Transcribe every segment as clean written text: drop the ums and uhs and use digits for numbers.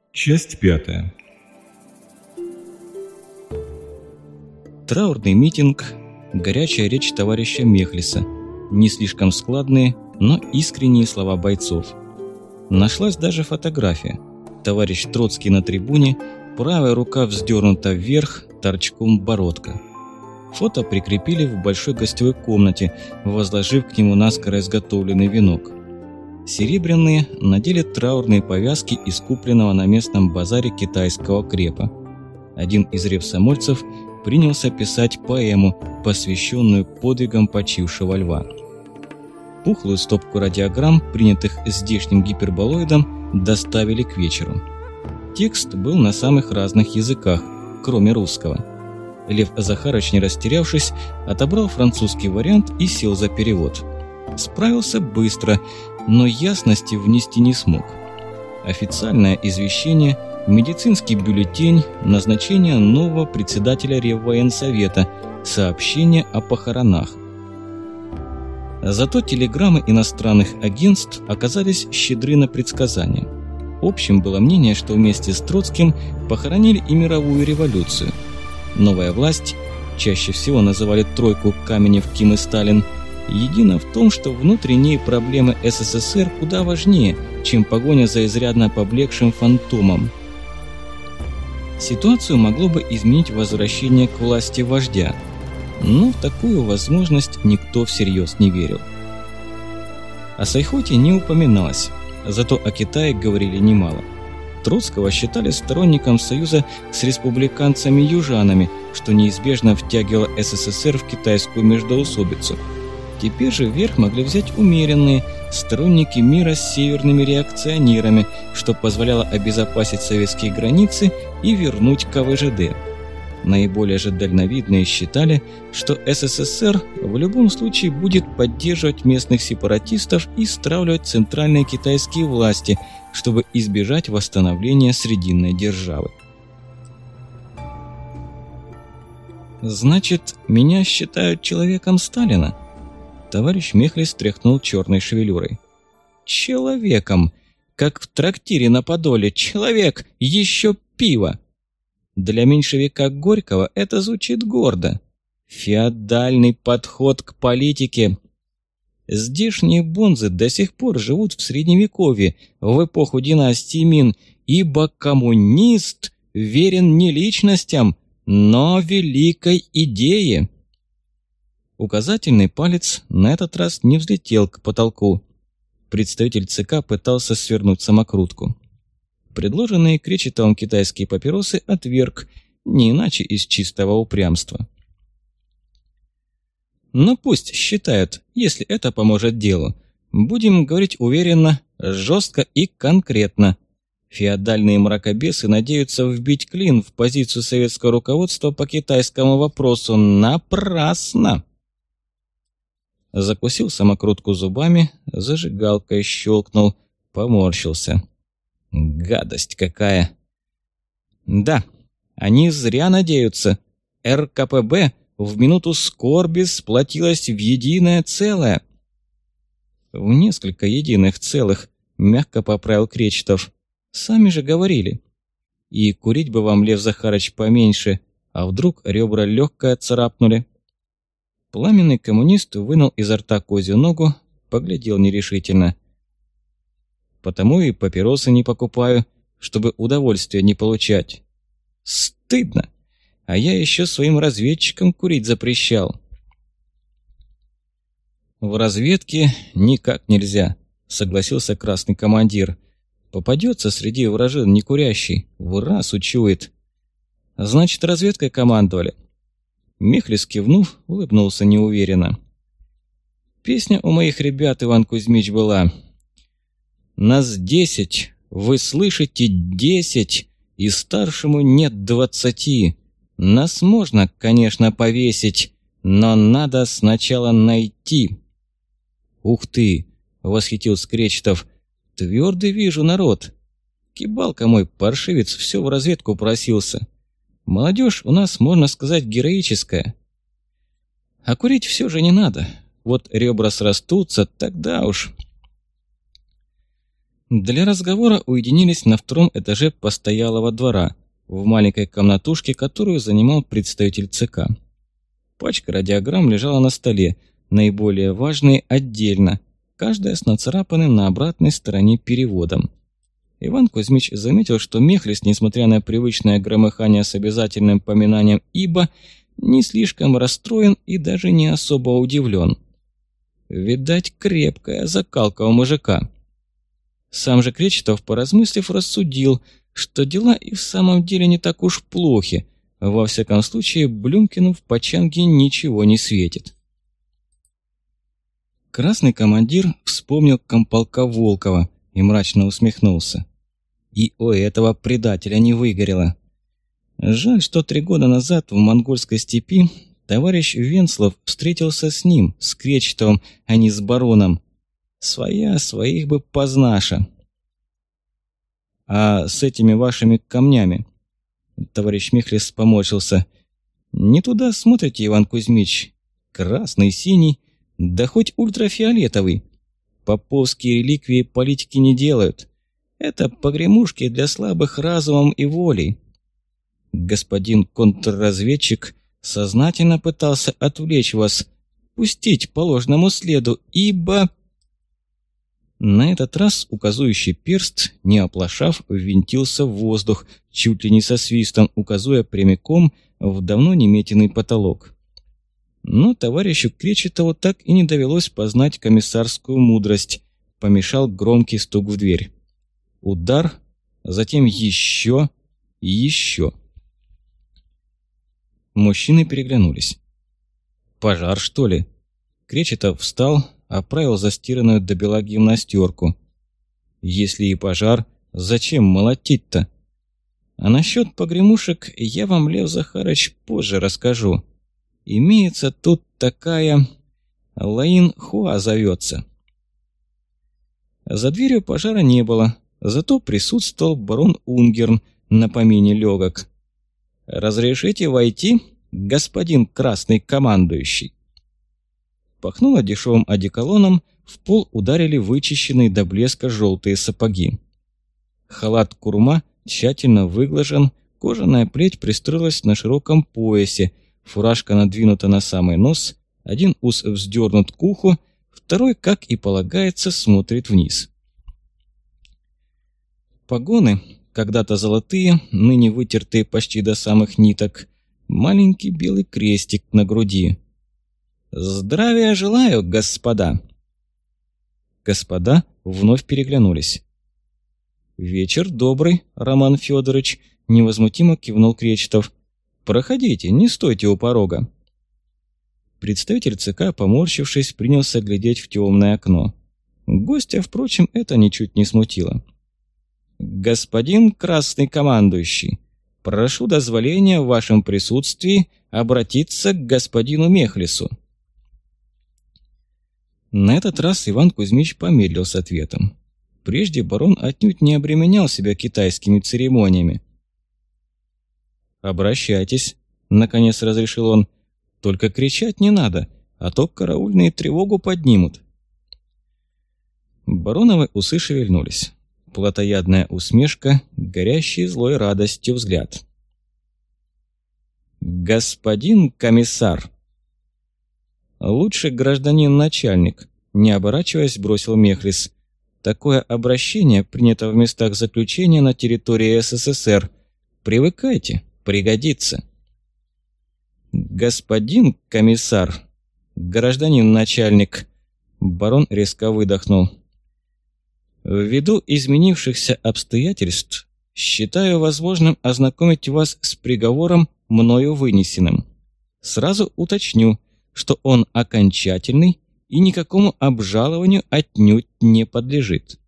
Часть 5. Траурный митинг, горячая речь товарища Мехлиса, не слишком складные, но искренние слова бойцов. Нашлась даже фотография. Товарищ Троцкий на трибуне, правая рука вздернута вверх, торчком бородка. Фото прикрепили в большой гостевой комнате, возложив к нему наскоро изготовленный венок. Серебряные надели траурные повязки из купленного на местном базаре китайского крепа. Один из ревсомольцев принялся писать поэму, посвященную подвигам почившего льва. Пухлую стопку радиограмм, принятых здешним гиперболоидом, доставили к вечеру. Текст был на самых разных языках, кроме русского. Лев Захарыч, не растерявшись, отобрал французский вариант и сел за перевод. Справился быстро, но ясности внести не смог. Официальное извещение, медицинский бюллетень, назначение нового председателя Реввоенсовета, сообщение о похоронах. Зато телеграммы иностранных агентств оказались щедры на предсказания. Общим было мнение, что вместе с Троцким похоронили и мировую революцию. Новая власть, чаще всего называли тройку Каменев, Ким и Сталин, едино в том, что внутренние проблемы СССР куда важнее, чем погоня за изрядно поблекшим фантомом. Ситуацию могло бы изменить возвращение к власти вождя, но в такую возможность никто всерьез не верил. О Сайхоте не упоминалось, зато о Китае говорили немало. Троцкого считали сторонником союза с республиканцами-южанами, что неизбежно втягивало СССР в китайскую междоусобицу. Теперь же верх могли взять умеренные, сторонники мира с северными реакционерами, что позволяло обезопасить советские границы и вернуть КВЖД. Наиболее же дальновидные считали, что СССР в любом случае будет поддерживать местных сепаратистов и стравливать центральные китайские власти, чтобы избежать восстановления Срединной державы. «Значит, меня считают человеком Сталина?» Товарищ Мехлис тряхнул черной шевелюрой. «Человеком! Как в трактире на Подоле! Человек! Еще пиво!» Для меньшевика Горького это звучит гордо. Феодальный подход к политике. Здешние бонзы до сих пор живут в Средневековье, в эпоху династии Мин, ибо коммунист верен не личностям, но великой идее. Указательный палец на этот раз не взлетел к потолку. Представитель ЦК пытался свернуть самокрутку. Предложенные Кречетовым китайские папиросы отверг, не иначе из чистого упрямства. Но пусть считают, если это поможет делу. Будем говорить уверенно, жестко и конкретно. Феодальные мракобесы надеются вбить клин в позицию советского руководства по китайскому вопросу. Напрасно! Закусил самокрутку зубами, зажигалкой щелкнул, поморщился. Гадость какая! Да, они зря надеются. РКПБ в минуту скорби сплотилась в единое целое. В несколько единых целых, мягко поправил Кречетов. Сами же говорили. И курить бы вам, Лев Захарыч, поменьше, а вдруг ребра легкое царапнули. Пламенный коммунист вынул изо рта козью ногу, поглядел нерешительно. Потому и папиросы не покупаю, чтобы удовольствия не получать. Стыдно! А я еще своим разведчикам курить запрещал. В разведке никак нельзя, согласился красный командир. Попадется среди вражин некурящий, в раз учует. Значит, разведкой командовали. Мехлис, кивнув, улыбнулся неуверенно. Песня у моих ребят, Иван Кузьмич, была: «Нас 10, вы слышите, 10, и старшему нет 20. Нас можно, конечно, повесить, но надо сначала найти». «Ух ты!» — восхитился Кречетов. «Твердый вижу народ. Кибалка мой, паршивец, все в разведку просился. Молодежь у нас, можно сказать, героическая. А курить все же не надо. Вот ребра срастутся, тогда уж...» Для разговора уединились на втором этаже постоялого двора, в маленькой комнатушке, которую занимал представитель ЦК. Пачка радиограмм лежала на столе, наиболее важные отдельно, каждая с нацарапанным на обратной стороне переводом. Иван Кузьмич заметил, что Мехлис, несмотря на привычное громыхание с обязательным поминанием «ибо», не слишком расстроен и даже не особо удивлен. Видать, крепкая закалка у мужика. Сам же Кречетов, поразмыслив, рассудил, что дела и в самом деле не так уж плохи. Во всяком случае, Блюмкину в Почанге ничего не светит. Красный командир вспомнил комполка Волкова и мрачно усмехнулся. И у этого предателя не выгорело. Жаль, что 3 года назад в монгольской степи товарищ Венслов встретился с ним, с Кречетовым, а не с бароном. Своя своих бы познаша. А с этими вашими камнями? Товарищ Мехлис поморщился. Не туда смотрите, Иван Кузьмич. Красный, синий, да хоть ультрафиолетовый. Поповские реликвии политики не делают. Это погремушки для слабых разумом и волей. Господин контрразведчик сознательно пытался отвлечь вас, пустить по ложному следу, ибо... На этот раз указующий перст, не оплошав, ввинтился в воздух, чуть ли не со свистом, указуя прямиком в давно неметенный потолок. Но товарищу Кречетову так и не довелось познать комиссарскую мудрость. Помешал громкий стук в дверь. Удар, затем еще и еще. Мужчины переглянулись. «Пожар, что ли?» Кречетов встал, оправил застиранную до бела гимнастерку. «Если и пожар, зачем молотить-то? А насчет погремушек я вам, Лев Захарыч, позже расскажу. Имеется тут такая... Лаин-Хуа зовется». За дверью пожара не было, зато присутствовал барон Унгерн на помине легок. «Разрешите войти, господин красный командующий?» Пахнуло дешевым одеколоном, в пол ударили вычищенные до блеска желтые сапоги. Халат курма тщательно выглажен, кожаная плеть пристроилась на широком поясе, фуражка надвинута на самый нос, один ус вздернут к уху, второй, как и полагается, смотрит вниз. Погоны, когда-то золотые, ныне вытертые почти до самых ниток, маленький белый крестик на груди. «Здравия желаю, господа!» Господа вновь переглянулись. «Вечер добрый, Роман Федорович», — невозмутимо кивнул Кречетов. «Проходите, не стойте у порога». Представитель ЦК, поморщившись, принялся глядеть в темное окно. Гостя, впрочем, это ничуть не смутило. «Господин красный командующий, прошу дозволения в вашем присутствии обратиться к господину Мехлису». На этот раз Иван Кузьмич помедлил с ответом. Прежде барон отнюдь не обременял себя китайскими церемониями. «Обращайтесь», — наконец разрешил он. «Только кричать не надо, а то караульные тревогу поднимут». Бароновы усы шевельнулись. Плотоядная усмешка, горящий злой радостью взгляд. «Господин комиссар!» «Лучше гражданин-начальник», — не оборачиваясь, бросил Мехлис. «Такое обращение принято в местах заключения на территории СССР. Привыкайте, пригодится». «Господин комиссар, гражданин-начальник», — барон резко выдохнул. «Ввиду изменившихся обстоятельств, считаю возможным ознакомить вас с приговором, мною вынесенным. Сразу уточню, что он окончательный и никакому обжалованию отнюдь не подлежит».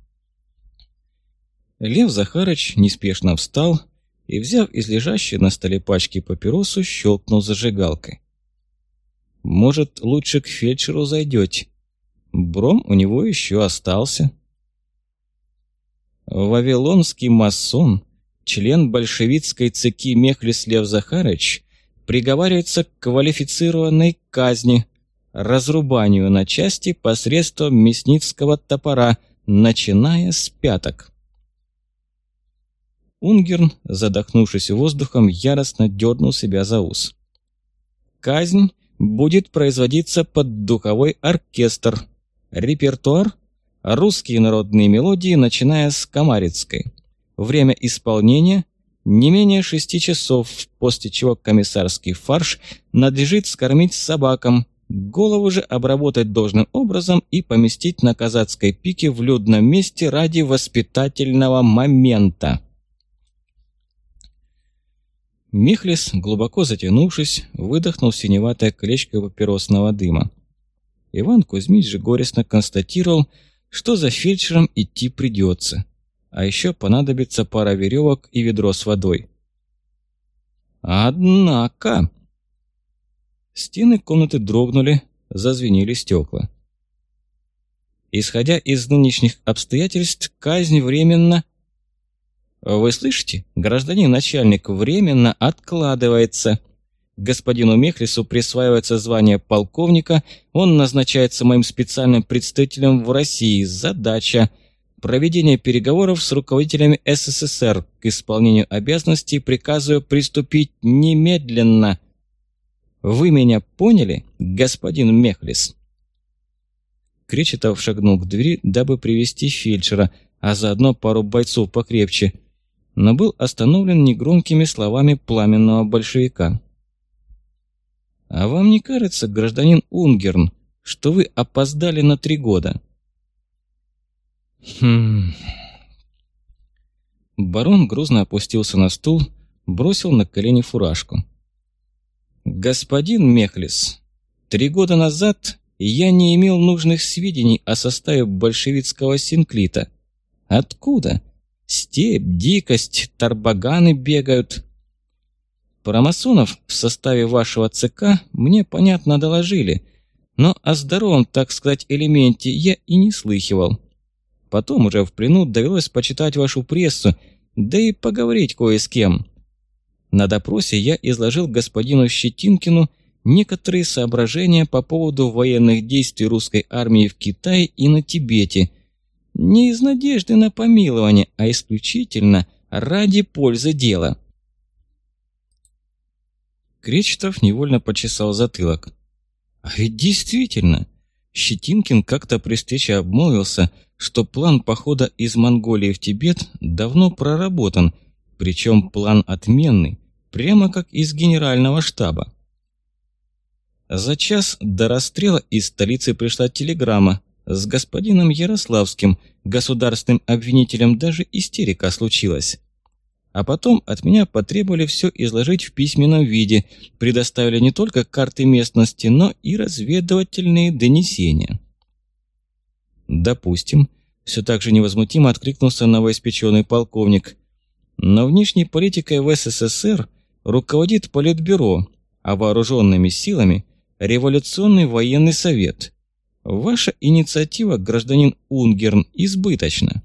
Лев Захарыч неспешно встал и, взяв из лежащей на столе пачки папиросу, щелкнул зажигалкой. «Может, лучше к фельдшеру зайдете? Бром у него еще остался». Вавилонский масон, член большевистской цеки Мехлис Лев Захарыч, приговаривается к квалифицированной казни, разрубанию на части посредством мясницкого топора начиная с пяток. Унгерн, задохнувшись воздухом, яростно дернул себя за ус. Казнь будет производиться под духовой оркестр. Репертуар – русские народные мелодии, начиная с Камарицкой. Время исполнения – не менее 6 часов, после чего комиссарский фарш надлежит скормить собакам, голову же обработать должным образом и поместить на казацкой пике в людном месте ради воспитательного момента. Мехлис, глубоко затянувшись, выдохнул синеватое колечко папиросного дыма. Иван Кузьмич же горестно констатировал, что за фельдшером идти придется, а еще понадобится пара веревок и ведро с водой. Однако... Стены комнаты дрогнули, зазвенели стекла. Исходя из нынешних обстоятельств, казнь временно... Вы слышите, гражданин начальник, временно откладывается. Господину Мехлису присваивается звание полковника, он назначается моим специальным представителем в России. Задача – проведение переговоров с руководителями СССР. К исполнению обязанностей приказываю приступить немедленно. Вы меня поняли, господин Мехлис? Кречетов шагнул к двери, дабы привести фельдшера, а заодно пару бойцов покрепче, но был остановлен негромкими словами пламенного большевика. «А вам не кажется, гражданин Унгерн, что вы опоздали на 3 года?» Барон грузно опустился на стул, бросил на колени фуражку. «Господин Мехлис, 3 года назад я не имел нужных сведений о составе большевистского синклита. Откуда? Степь, дикость, тарбаганы бегают. Про масонов в составе вашего ЦК мне, понятно, доложили, но о здоровом, так сказать, элементе я и не слыхивал. Потом уже в плену довелось почитать вашу прессу, да и поговорить кое с кем. На допросе я изложил господину Щетинкину некоторые соображения по поводу военных действий русской армии в Китае и на Тибете, не из надежды на помилование, а исключительно ради пользы дела». Кречетов невольно почесал затылок. А ведь действительно, Щетинкин как-то при встрече обмолвился, что план похода из Монголии в Тибет давно проработан, причем план отменный, прямо как из генерального штаба. За час до расстрела из столицы пришла телеграмма. С господином Ярославским, государственным обвинителем, даже истерика случилась. А потом от меня потребовали все изложить в письменном виде, предоставили не только карты местности, но и разведывательные донесения. Допустим, все так же невозмутимо откликнулся новоиспеченный полковник. Но внешней политикой в СССР руководит Политбюро, а вооруженными силами – Революционный военный совет. Ваша инициатива, гражданин Унгерн, избыточна.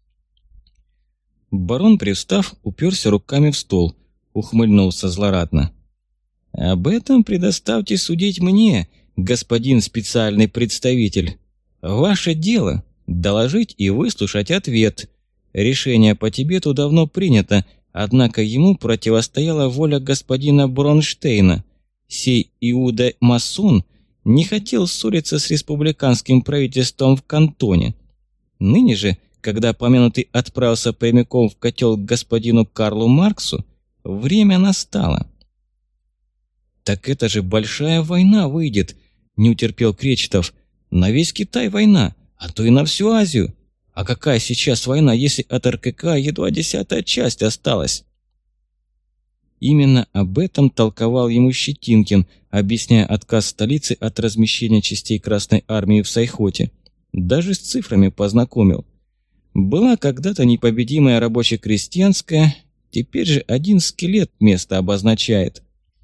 Барон, привстав, уперся руками в стол, ухмыльнулся злорадно. Об этом предоставьте судить мне, господин специальный представитель. Ваше дело – доложить и выслушать ответ. Решение по Тибету давно принято, однако ему противостояла воля господина Бронштейна. Сей иуда-масон не хотел ссориться с республиканским правительством в Кантоне. Ныне же, когда помянутый отправился прямиком в котел к господину Карлу Марксу, время настало. «Так это же большая война выйдет», – не утерпел Кречетов. «На весь Китай война, а то и на всю Азию. А какая сейчас война, если от РКК едва 10-я часть осталась?» Именно об этом толковал ему Щетинкин, объясняя отказ столицы от размещения частей Красной Армии в Сайхоте. Даже с цифрами познакомил. Была когда-то непобедимая рабоче-крестьянская, теперь же один скелет место обозначает.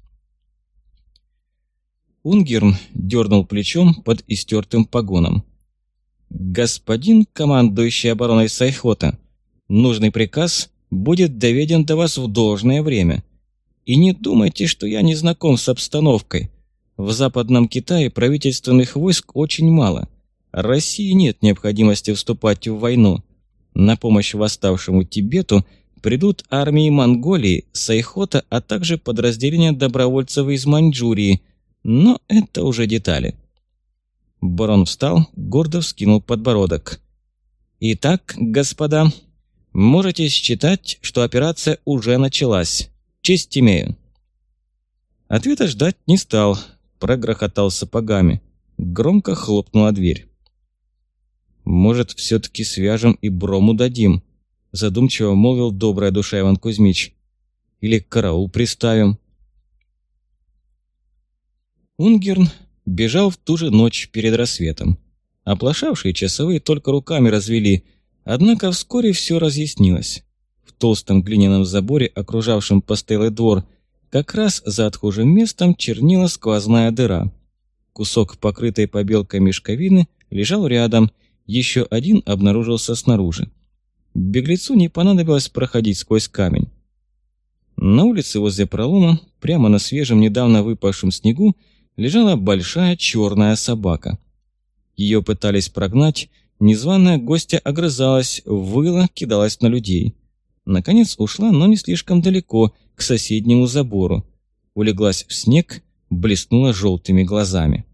Унгерн дернул плечом под истертым погоном. «Господин командующий обороной Сайхота, нужный приказ будет доведен до вас в должное время. И не думайте, что я не знаком с обстановкой. В Западном Китае правительственных войск очень мало. России нет необходимости вступать в войну. На помощь восставшему Тибету придут армии Монголии, Сайхота, а также подразделения добровольцев из Маньчжурии. Но это уже детали. Барон встал, гордо вскинул подбородок. «Итак, господа, можете считать, что операция уже началась. Честь имею». Ответа ждать не стал, прогрохотал сапогами. Громко хлопнула дверь. «Может, все-таки свяжем и Брому дадим?» Задумчиво молвил добрая душа Иван Кузьмич. «Или караул приставим?» Унгерн бежал в ту же ночь перед рассветом. Оплошавшие часовые только руками развели, однако вскоре все разъяснилось. В толстом глиняном заборе, окружавшем постоялый двор, как раз за отхожим местом чернила сквозная дыра. Кусок покрытой побелкой мешковины лежал рядом, еще один обнаружился снаружи. Беглецу не понадобилось проходить сквозь камень. На улице возле пролома, прямо на свежем недавно выпавшем снегу, лежала большая черная собака. Ее пытались прогнать, незваная гостья огрызалась, выла, кидалась на людей. Наконец ушла, но не слишком далеко, к соседнему забору. Улеглась в снег, блеснула желтыми глазами.